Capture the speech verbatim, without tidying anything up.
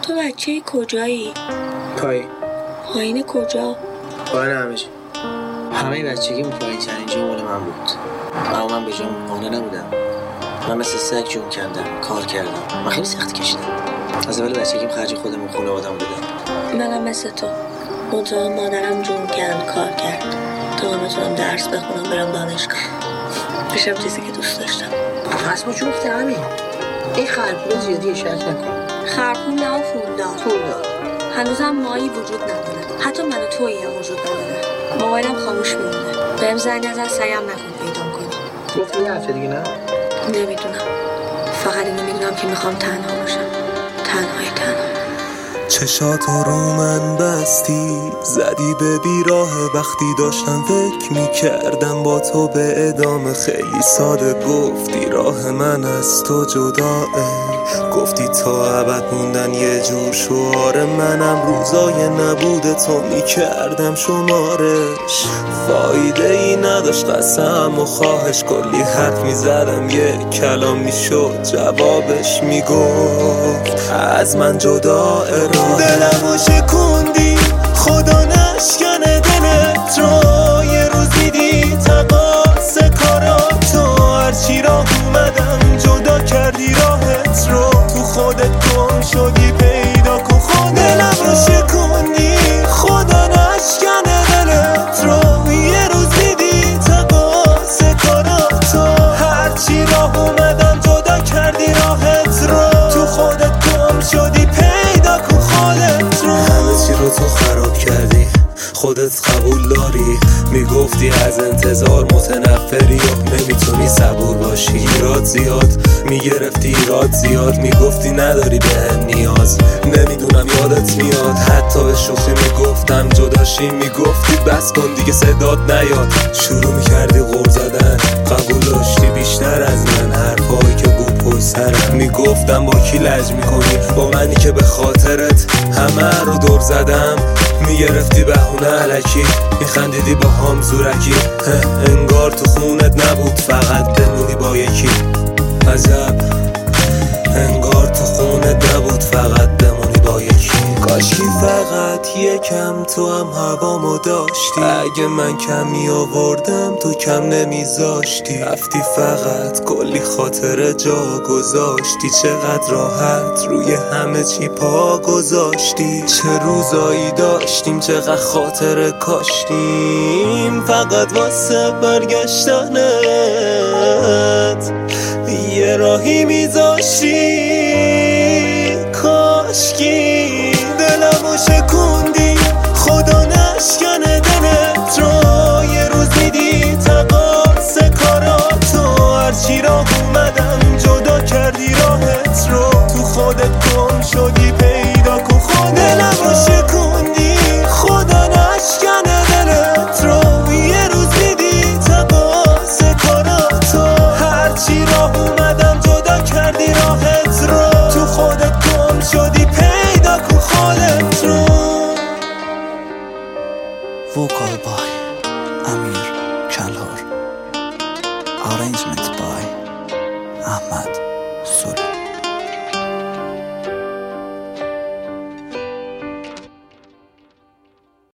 تو بچه کجایی؟ پایین. پایین کجا؟ پایین همه چی. همه بچگیم پایین ترین جا مال من بود. اما من به جام قانع نبودم. من مثل سگ جون کندم، کار کردم. من خیلی سختی کشیدم. از اول بچگیم خرج خودم و خانواده‌ام بودم. منم مثل تو. منتها مادرم جون کند، کار کرد تا من بتونم درس بخونم، برم دانشگاه. بشم چیزی که دوست داشتم. پس ما جفته همین. این خرپولا زیادی شک نکن. خرپول نه و پولدار. پولدار. هنوزم مایی وجود نداره. حتی من و تویی هم وجود نداره. موبایلم خاموش میمونه. بهم زنگ نزن، سعیم نکن پیدا کنی. گفتی یه هفته دیگه نه؟ نمیدونم. فقط اینو میدونم که میخوام تنها باشم. تنهای تنها. چشاتو رو من بستی، زدی به بیراه وقتی داشتم فکر میکردم با تو به ادامه. خیلی ساده گفتی راه من از تو جداه، گفتی تا ابد موندن یه جور شعار. منم روزای نبوده تو میکردم شمارش، فایده ای نداشت قسم و خواهش. کلی حرف میزدم یه کلام میشد جوابش، میگفت از من جدا. دلمو شکوندی خدا نشکنه دلت رو، یه روز دیدی تقاس کاراتو. هرچی راه اومدم جدا کردی راحت رو، تو خودت گم شدی پیدا کن خودت. دلمو شکوندی خدا نشکنه دلت رو، یه روز دیدی تقاس کاراتو. هرچی راه اومدم جدا کردی راحت رو، تو خودت گم شدی پیدا کن خودت رو. همه چی رو تو خراب کردی، خودت قبول داری. میگفتی از انتظار متنفری و نمیتونی صبور باشی. ایراد زیاد میگرفتی، ایراد زیاد میگفتی نداری بهم نیاز. نمیدونم یادت میاد حتی به شوخی میگفتم جداشی، میگفتی بس کن دیگه صدات نیاد. شروع میکردی غر زدن، قبول داشتی بیشتر از من حرفایی که بود پشت سرم. میگفتم با کی لج میکنی، با منی که به خاطرت همه رو دور زدم. میگرفتی بهونه علکی، میخندیدی با هم زورکی. انگار تو خونت نبود فقط بمونی با یکی. عجب انگار تو خونت نبود فقط بمونی با یکی. کاشکی فقط یکم تو هم هوامو داشتی، اگه من کمی آوردم تو کم نمیذاشتی. رفتی فقط کلی خاطره جا گذاشتی، چقدر راحت روی همه چی پا گذاشتی. چه روزایی داشتیم چقدر خاطره کاشتیم، فقط واسه برگشتنت یه راهی میذاشتی. کاشکی